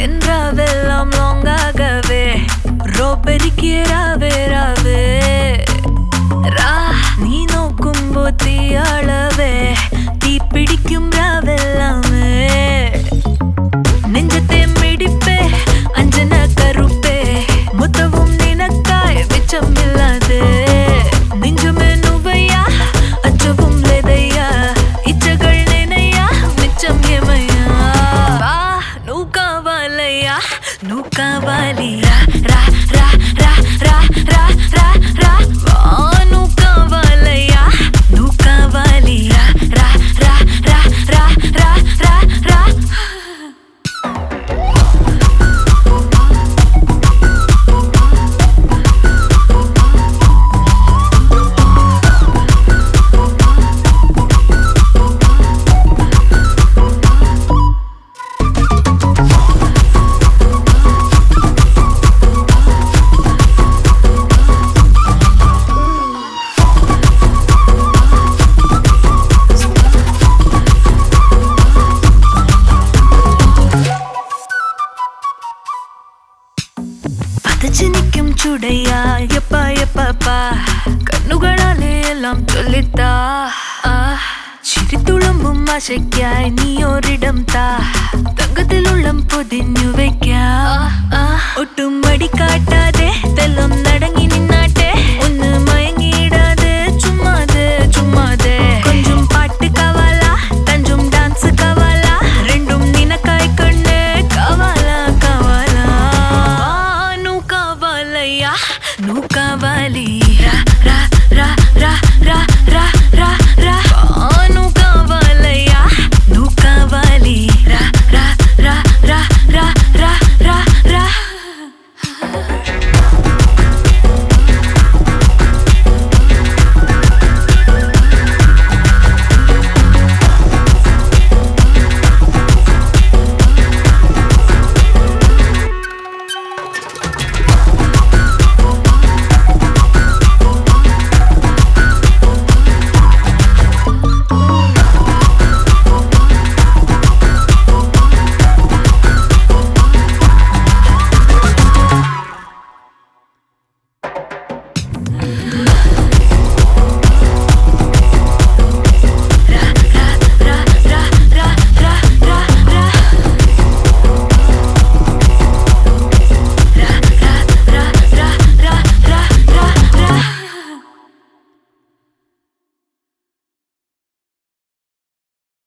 என்றாவெல்லாம் லாங்காகவே ரோபெரிக்கே ராவே ராவே ரா நீ நோக்கும் போத்தியாளவே தீ பிடிக்கும் ராவெல்லாமே நெஞ்சத்தை மிடிப்பே அஞ்சன கருப்பே முத்தவும் நினக்காய் மிச்சமில்லாது நெஞ்சமே நுவையா அச்சவும் லேதையா இச்சகள் நினையா மிச்சம் ஏமையா வா நூக்காவாலையா நூக்காவாலியா ரா ரா ரா ரா ரா ரா ரா வா நூக்காவாலையா நூக்காவாலியா ரா ரா ரா ரா ரா ரா ரா പതച്ചിനിക്കും ചുടയാ യപ്പ യപ്പ കണ്ണുകളാലെ എല്ലാം ചൊല്ലിത്താ ചിരിത്തുളുമ്പും ആശയ്ക്കായി നീ ഒരിടം താ തങ്കത്തിലുള്ളം പൊതിഞ്ഞ